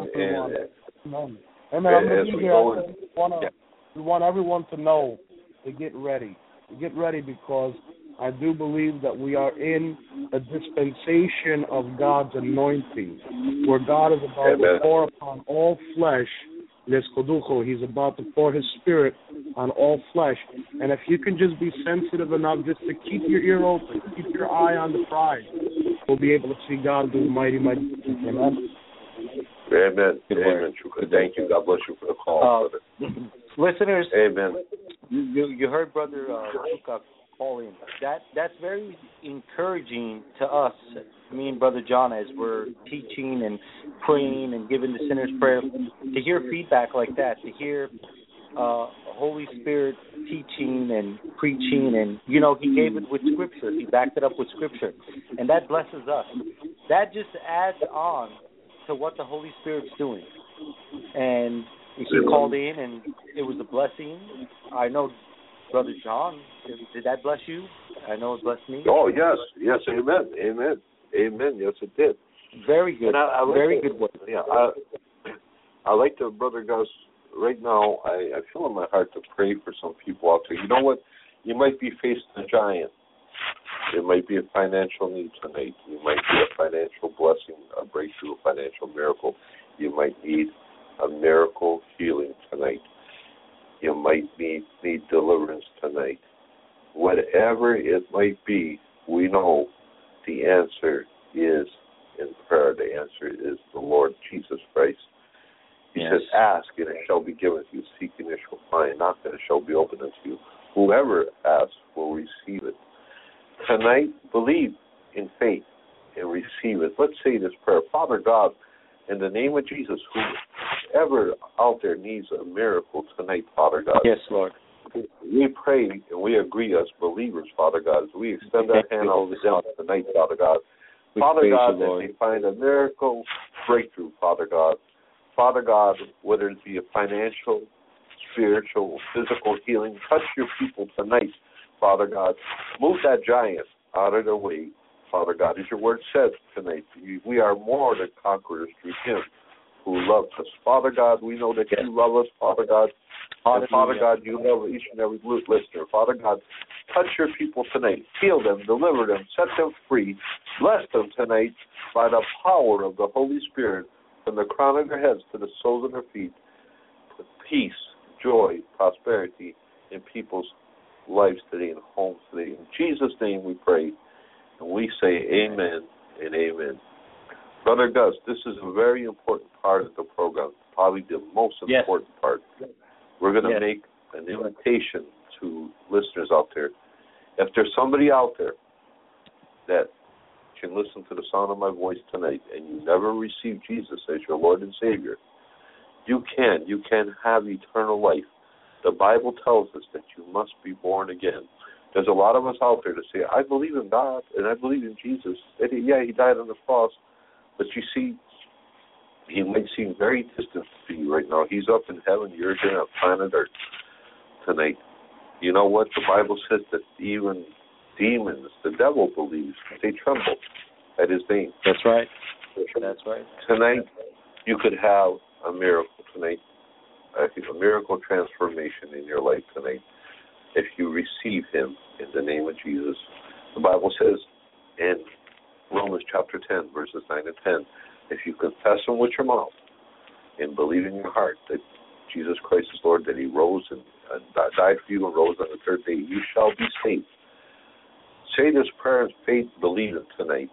We want everyone to know to get ready. Get ready because I do believe that we are in a dispensation of God's anointing, where God is about to pour upon all flesh. He's about to pour His Spirit on all flesh. And if you can just be sensitive enough just to keep your ear open, keep your eye on the prize, we'll be able to see God do mighty, mighty things. Amen? Amen. Amen. Thank you. God bless you for the call, brother. Listeners, amen. You heard Brother Chuka call in. That's very encouraging to us, me and Brother John, as we're teaching and praying and giving the sinner's prayer. To hear feedback like that, to hear Holy Spirit teaching and preaching, and He gave it with Scripture. He backed it up with Scripture, and that blesses us. That just adds on to what the Holy Spirit's doing. And he called in, and it was a blessing. I know Brother John, did that bless you? I know it blessed me. Oh, yes, amen. Yes, it did. Very good. I like very good word. Yeah, I like to, Brother Gus, right now, I feel in my heart to pray for some people out there. You know what? You might be facing a giant. There might be a financial need tonight. You might need a financial blessing, a breakthrough, a financial miracle. You might need a miracle healing tonight. You might need deliverance tonight. Whatever it might be, we know the answer is in prayer. The answer is the Lord Jesus Christ. He says, ask and it shall be given to you. Seek and it shall find. Knock and it shall be opened unto you. Whoever asks will receive it. Tonight, believe in faith and receive it. Let's say this prayer. Father God, in the name of Jesus, whoever out there needs a miracle tonight, Father God. Yes, Lord. We pray and we agree as believers, Father God, as we extend our hand out to them tonight, Father God. Father God, that they find a miracle breakthrough, Father God. Father God, whether it be a financial, spiritual, physical healing, touch your people tonight, Father God. Move that giant out of their way, Father God. As your word says tonight, we are more than conquerors through him who loves us. Father God, we know that you love us, Father God. And Father God, you love each and every listener. Father God, touch your people tonight. Heal them, deliver them, set them free. Bless them tonight by the power of the Holy Spirit from the crown of their heads to the soles of their feet. Peace, joy, prosperity in people's lives today and homes today. In Jesus' name we pray, and we say amen and amen. Brother Gus, this is a very important part of the program, probably the most important part. We're going to make an invitation to listeners out there. If there's somebody out there that can listen to the sound of my voice tonight and you never received Jesus as your Lord and Savior, you can have eternal life. The Bible tells us that you must be born again. There's a lot of us out there that say, I believe in God and I believe in Jesus. And he died on the cross. But you see, he might seem very distant to you right now. He's up in heaven. You're down on planet Earth tonight. You know what? The Bible says that even demons, the devil believes, they tremble at his name. That's right. That's right. Tonight, you could have a miracle tonight. A miracle transformation in your life tonight if you receive him in the name of Jesus. The Bible says in Romans chapter 10, verses 9 and 10, if you confess him with your mouth and believe in your heart that Jesus Christ is Lord, that he rose and died for you and rose on the third day, you shall be saved. Say this prayer in faith, believe it tonight.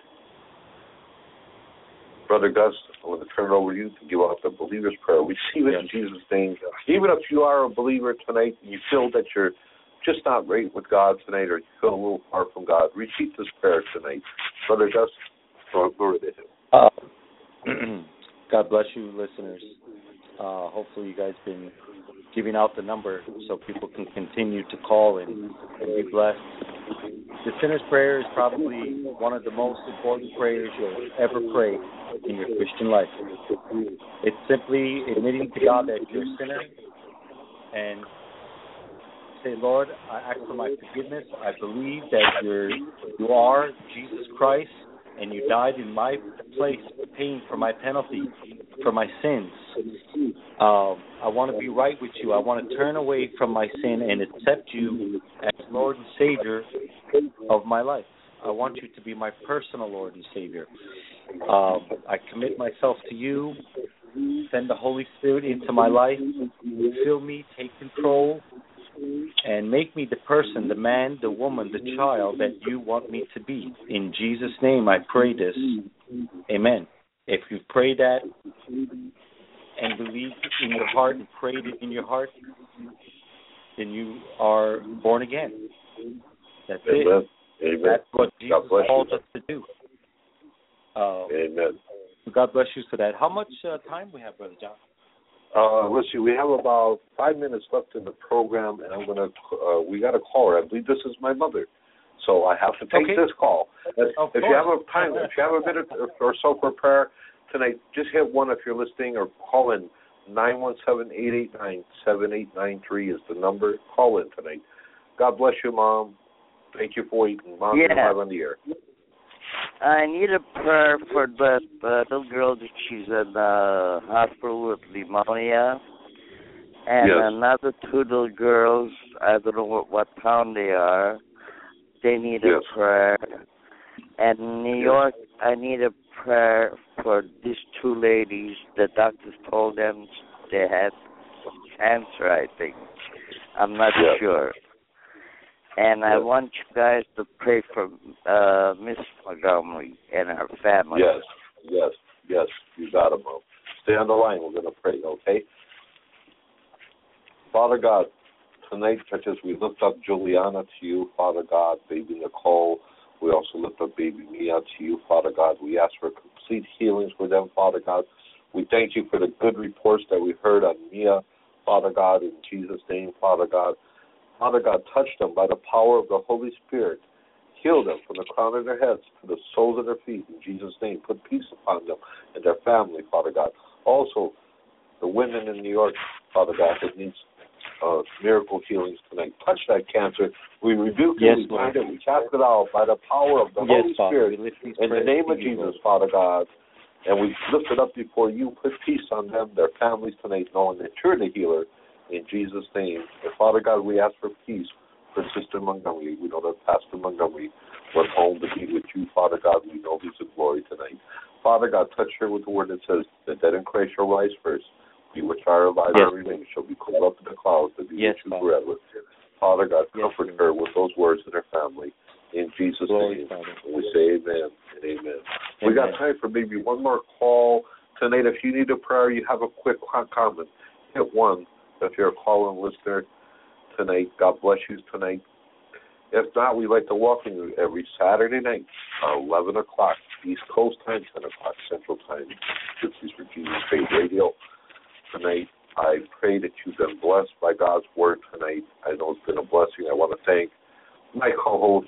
Brother Gus, I'm going to turn it over to you to give out the believer's prayer. Receive it in Jesus' name. Even if you are a believer tonight and you feel that you're just not right with God tonight or you feel a little far from God, repeat this prayer tonight. Brother Gus, glory to him. God bless you, listeners. Hopefully you guys been giving out the number so people can continue to call and be blessed. The sinner's prayer is probably one of the most important prayers you'll ever pray in your Christian life. It's simply admitting to God that you're a sinner and say, Lord, I ask for my forgiveness. I believe that you are Jesus Christ and you died in my place, paying for my penalty, for my sins. I want to be right with you. I want to turn away from my sin and accept you as Lord and Savior of my life. I want you to be my personal Lord and Savior. I commit myself to you. Send the Holy Spirit into my life. Fill me, take control, and make me the person, the man, the woman, the child that you want me to be. In Jesus' name I pray this. Amen. If you pray that and believe in your heart and prayed it in your heart, then you are born again. That's Amen. it. Amen. That's what Jesus called us to do. Amen. God bless you for that. How much time we have, Brother John? Let's see. We have about 5 minutes left in the program, and I'm gonna. We got a caller. I believe this is my mother, so I have to take this call. If you have a time, if you have a minute or so for prayer tonight, just hit 1 if you're listening, or call in. 917-889-7893 is the number. Call in tonight. God bless you, Mom. Thank you for waiting. Mom, you're live on the air. I need a prayer for that little girl that she's in the hospital with pneumonia. And another 2 little girls, I don't know what town they are, they need a prayer. And in New York, I need a prayer for these 2 ladies. The doctors told them they had cancer, I think. I'm not sure. And I want you guys to pray for Miss Montgomery and her family. Yes. You got it, Mom. Stay on the line. We're going to pray, okay? Father God, tonight, just as we lift up Juliana to you, Father God, baby Nicole, we also lift up baby Mia to you, Father God. We ask for complete healings for them, Father God. We thank you for the good reports that we heard on Mia, Father God, in Jesus' name, Father God. Father God, touch them by the power of the Holy Spirit. Heal them from the crown of their heads to the soles of their feet, in Jesus' name. Put peace upon them and their family, Father God. Also, the women in New York, Father God, that needs miracle healings tonight. Touch that cancer. We rebuke it, we bind it, we cast it out by the power of the Holy Spirit. In the name of Jesus, Father God. And we lift it up before you. Put peace on them, their families tonight, knowing that you're the healer. In Jesus' name. And Father God, we ask for peace for Sister Montgomery. We know that Pastor Montgomery went home to be with you, Father God. We know he's in glory tonight. Father God, touch her with the word that says, the dead in Christ shall rise first. We which are alive and remain shall be called up in the clouds to be with you forever. Father God, comfort her with those words in her family. In Jesus' name. And we say amen and amen. We got time for maybe one more call tonight. If you need a prayer, you have a quick comment, hit 1. If you're a call-in listener tonight, God bless you tonight. If not, we'd like to welcome you every Saturday night at 11 o'clock East Coast time, 10 o'clock Central time, Gypsies for Jesus Faith Radio. Tonight, I pray that you've been blessed by God's word tonight. I know it's been a blessing. I want to thank my co-host,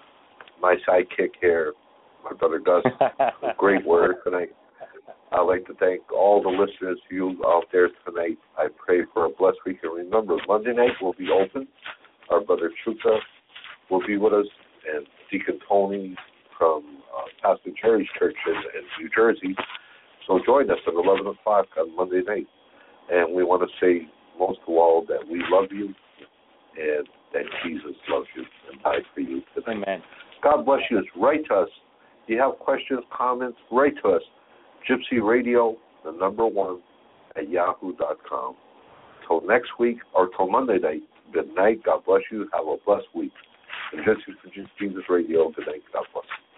my sidekick here, my brother Gus. A great word tonight. I'd like to thank all the listeners, you out there tonight. I pray for a blessed week. And remember, Monday night will be open. Our brother Chuka will be with us, and Deacon Tony from Pastor Jerry's church in New Jersey. So join us at 11 o'clock on Monday night. And we want to say, most of all, that we love you and that Jesus loves you and died for you tonight. Amen. God bless you. Write to us. If you have questions, comments, write to us. Gypsy Radio, the number 1, at yahoo.com. Till next week, or till Monday night, good night. God bless you. Have a blessed week. And Gypsy for Jesus Radio, good night. God bless you.